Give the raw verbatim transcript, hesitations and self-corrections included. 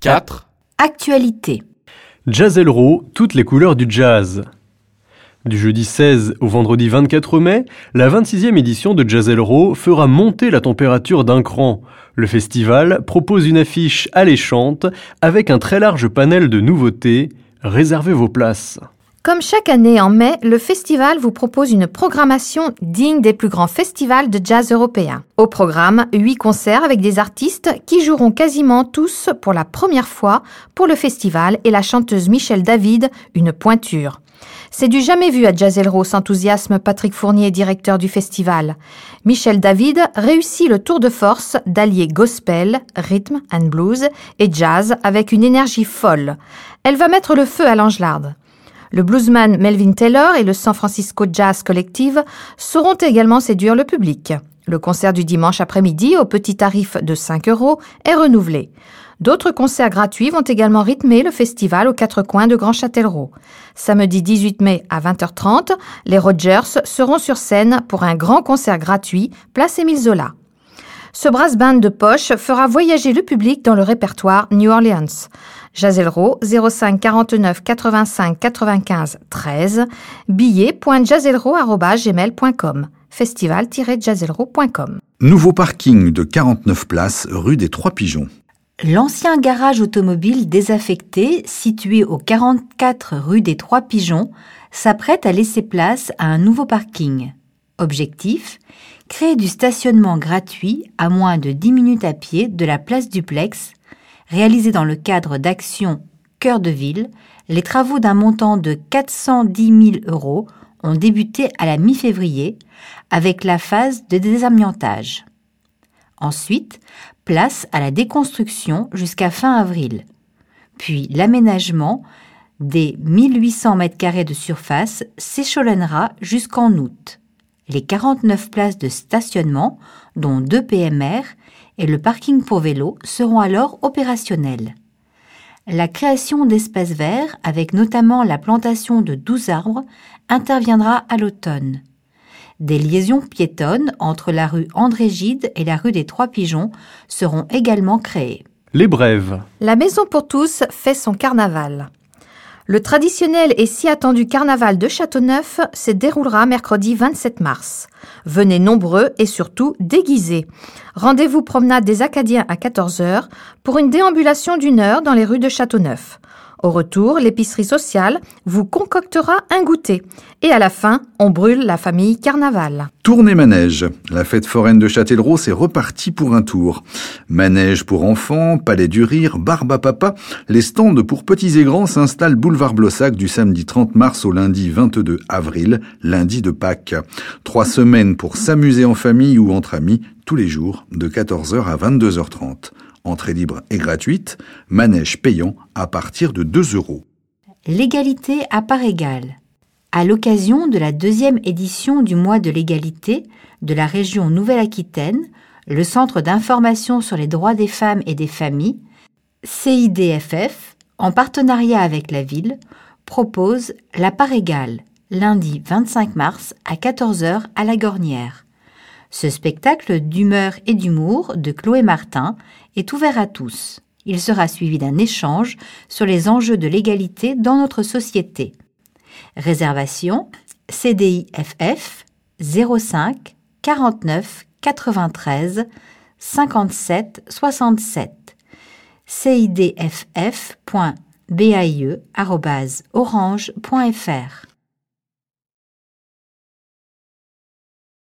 quatre. Actualité. Jazz-Elro, toutes les couleurs du jazz. Du jeudi seize au vendredi vingt-quatre mai, la vingt-sixième édition de Jazz-Elro fera monter la température d'un cran. Le festival propose une affiche alléchante avec un très large panel de nouveautés. Réservez vos places. Comme chaque année en mai, le festival vous propose une programmation digne des plus grands festivals de jazz européens. Au programme, huit concerts avec des artistes qui joueront quasiment tous pour la première fois pour le festival et la chanteuse Michel David, une pointure. C'est du jamais vu à Jazz-Elro, s'enthousiasme Patrick Fournier, directeur du festival. Michel David réussit le tour de force d'allier gospel, rhythm and blues et jazz avec une énergie folle. Elle va mettre le feu à l'Angelard. Le bluesman Melvin Taylor et le San Francisco Jazz Collective sauront également séduire le public. Le concert du dimanche après-midi, au petit tarif de cinq euros, est renouvelé. D'autres concerts gratuits vont également rythmer le festival aux quatre coins de Grand Châtellerault. Samedi dix-huit mai à vingt heures trente, les Rogers seront sur scène pour un grand concert gratuit, place Émile Zola. Ce brass band de poche fera voyager le public dans le répertoire New Orleans. Jazz-Elro, zéro cinq quarante-neuf quatre-vingt-cinq quatre-vingt-quinze treize, billets point jazzelro arobase gmail point com, festival tiret jazzelro point com. Nouveau parking de quarante-neuf places rue des Trois Pigeons. L'ancien garage automobile désaffecté, situé au quarante-quatre rue des Trois Pigeons, s'apprête à laisser place à un nouveau parking. Objectif : créer du stationnement gratuit à moins de dix minutes à pied de la place Duplex. Réalisé dans le cadre d'Action Cœur de Ville, les travaux d'un montant de quatre cent dix mille euros ont débuté à la mi-février avec la phase de désamiantage. Ensuite, place à la déconstruction jusqu'à fin avril. Puis l'aménagement des mille huit cents mètres carrés de surface s'échelonnera jusqu'en août. Les quarante-neuf places de stationnement, dont deux P M R, et le parking pour vélos seront alors opérationnels. La création d'espaces verts, avec notamment la plantation de douze arbres, interviendra à l'automne. Des liaisons piétonnes entre la rue André-Gide et la rue des Trois Pigeons seront également créées. Les brèves. La Maison pour tous fait son carnaval. Le traditionnel et si attendu carnaval de Châteauneuf se déroulera mercredi vingt-sept mars. Venez nombreux et surtout déguisés. Rendez-vous promenade des Acadiens à quatorze heures pour une déambulation d'une heure dans les rues de Châteauneuf. Au retour, l'épicerie sociale vous concoctera un goûter. Et à la fin, on brûle la famille carnaval. Tournée manège. La fête foraine de Châtellerault s'est repartie pour un tour. Manège pour enfants, palais du rire, barbe à papa. Les stands pour petits et grands s'installent boulevard Blossac du samedi trente mars au lundi vingt-deux avril, lundi de Pâques. Trois semaines pour s'amuser en famille ou entre amis, tous les jours, de quatorze heures à vingt-deux heures trente. Entrée libre et gratuite, manège payant à partir de deux euros. L'égalité à part égale. À l'occasion de la deuxième édition du mois de l'égalité de la région Nouvelle-Aquitaine, le Centre d'information sur les droits des femmes et des familles, C I D F F, en partenariat avec la ville, propose la part égale, lundi vingt-cinq mars à quatorze heures à la Gornière. Ce spectacle d'humeur et d'humour de Chloé Martin est ouvert à tous. Il sera suivi d'un échange sur les enjeux de l'égalité dans notre société. Réservation C D I F F zéro cinq quarante-neuf quatre-vingt-treize cinquante-sept soixante-sept cidff point b a i e arobase orange point f r.